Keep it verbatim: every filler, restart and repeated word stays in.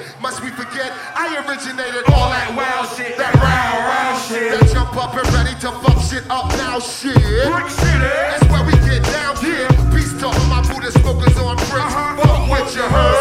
shit. Must we forget I originated all that wild shit, that round, round shit. That jump up and ready to fuck shit up now shit. Brick City, that's where we get down here. Peace to all my Buddha smokers on bricks. Fuck what you heard.